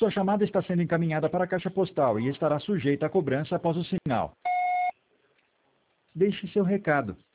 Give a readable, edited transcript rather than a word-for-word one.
Sua chamada está sendo encaminhada para a caixa postal e estará sujeita a cobrança após o sinal. Deixe seu recado.